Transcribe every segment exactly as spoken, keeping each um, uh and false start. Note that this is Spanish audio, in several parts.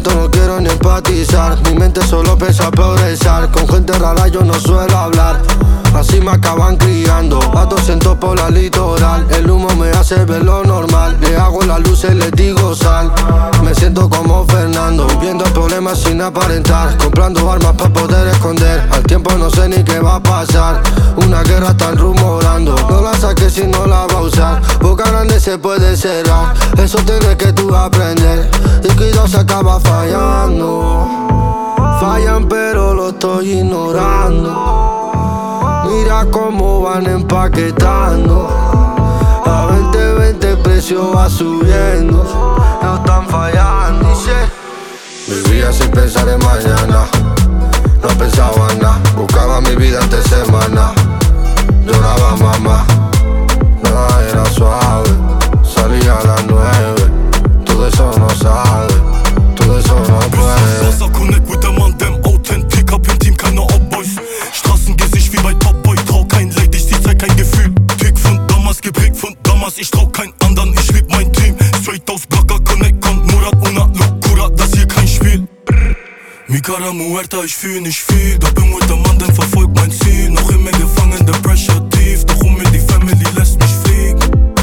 momento no quiero ni empatizar. Mi mente solo piensa progresar. Con gente rara yo no suelo hablar. Así me acaban criando, atosiento por la litoral. El humo me hace ver lo normal. Le hago las luces y les digo sal. Me siento como Fernando, viviendo problemas sin aparentar. Comprando armas para poder esconder. Al tiempo no sé ni qué va a pasar. Una guerra están rumorando. No la saques si no la va a usar. Boca grande se puede cerrar. Eso tienes que tú aprender. Y cuidado se acaba fallando. Fallan pero lo estoy ignorando. Mira cómo van empaquetando. A veinte veinte el precio va subiendo. No están fallando. Vivía sin pensar en mañana. No pensaba en nada. Buscaba mi vida entre semana. Lloraba mamá. Nada era suave. Salía a las nueve. Todo eso no sabe. Todo eso no puede. Wasser connect with der Mann, dem Authentik. Hab im Team keine Off-Boys. Straßengesicht wie bei Top Boy. Trau kein Leid, ich zeig kein Gefühl. Tick von damals, geprägt von damals. Ich trau kein anderen, ich lieb mein Team. Straight aus Blocker, Connect, kommt Murat, una locura. Das hier kein Spiel. Mi cara muerta, ich fühl nicht viel. Doch bin with der Mann, denn verfolgt mein Ziel. Noch immer gefangen, der Pressure tief. Doch um mir die Family lässt mich fliegen.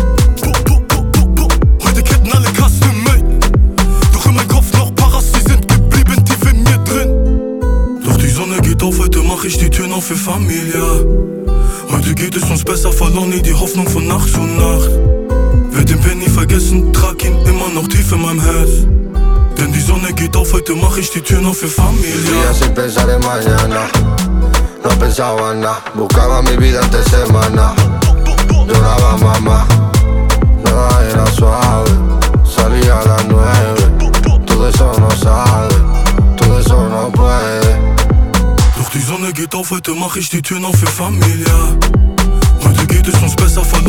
Heute ketten alle Custom made. Doch in meinem Kopf noch Paras, die sind geblieben tief in mir drin. Doch die Sonne geht auf, heute mach ich die Türen auf für Familie. Heute geht es uns besser, verloren nie die Hoffnung von Nacht zu Nacht. Werd den Penny vergessen, trag ihn immer noch tief in meinem Herz. Denn die Sonne geht auf, heute mach ich die Türen auf für Familie. Vivía sin pensar en mañana. No pensaba en nada. Buscaba mi vida entre semana. Lloraba mamá. Nada era suave. Salía a las nueve. Todo eso no sabe. Todo eso no puede. Doch die Sonne geht auf, heute mach ich die Türen auf für Familie. Heute geht es uns besser,